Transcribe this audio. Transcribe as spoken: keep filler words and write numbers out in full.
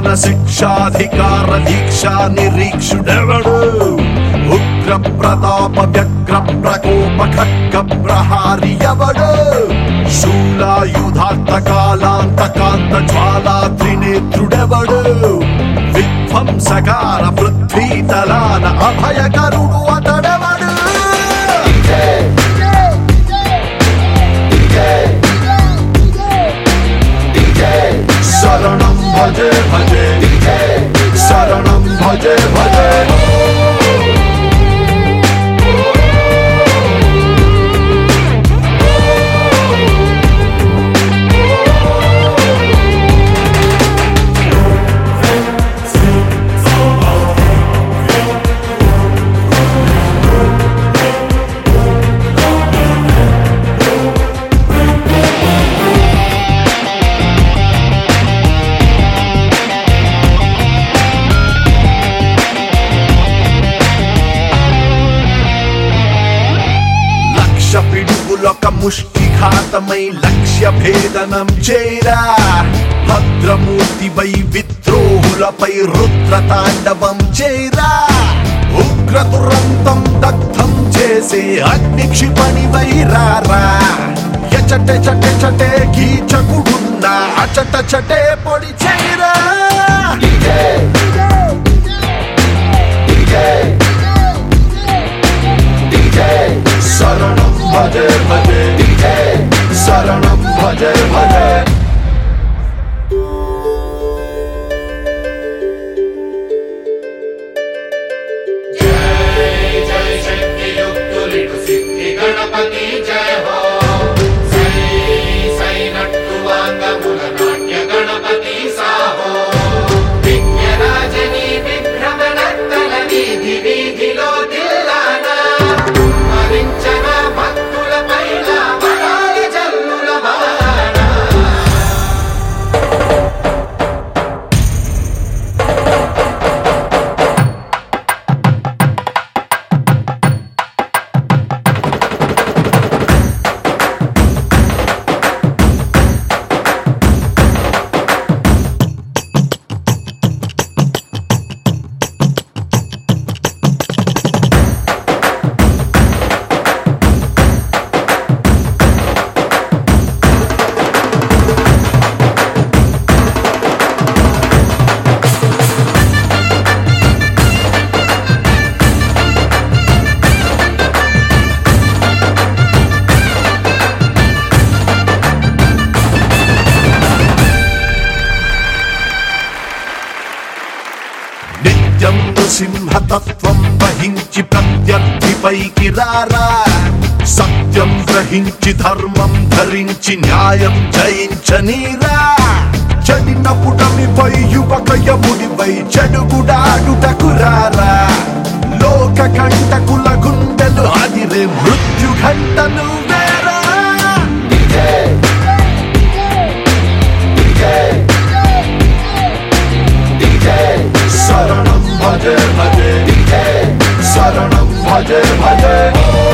శిక్షాధికార దీక్షా నిరీక్షుడెవడు ఉగ్ర ప్రతాప వ్యగ్ర ప్రకోప ఖడ్గ ప్రహారి ఎవడు శూలాయుధాంత కాలాంతకాంత జ్వాలా త్రినేత్రుడెవడు విధ్వంసకార పృథ్వీతలాన అభయకరుడు అతడెవడు శరణం భజే భజే శరణం భజే భజే పిడుగులొక ముష్టిఘాతమై లక్ష్య భేదనం చేరా భద్రమూర్తిపై విద్రోహులపై రుద్ర తాండవం చేరా ఉగ్ర దురంతం దగ్ధం చేసే అగ్ని క్షిపణి వైరారా ఎచటే చటే చటే కీచకుడున్నా అచట చటే పొడి చేరా శరణం భజే భజే శరణం భజే భజే జై జై శక్తి యుక్తులిటు సిద్ధి గణపతి జయ హో సై సై నట్టు వాంగముల నాట్య గణపతి సాహో విఘ్నరాజని విభ్రమణత్తల వీధి వీధిలో దిల్లానా భరించన భక్తుల పైన వరాల జల్లుల వాన నిత్యం సింహతత్వం వహించి ప్రత్యర్థిపైకి రారా సత్యం గ్రహించి ధర్మం ధరించి న్యాయం జయించనీరా చెడిన పుటమిపై యువక యముడిపై చెడుగుడాడుటకు రారా లోక కంటకుల గుండెలు అదిరే మృత్యు ఘంటలు వేరా శరణం భజే భజే శరణం భజే భజే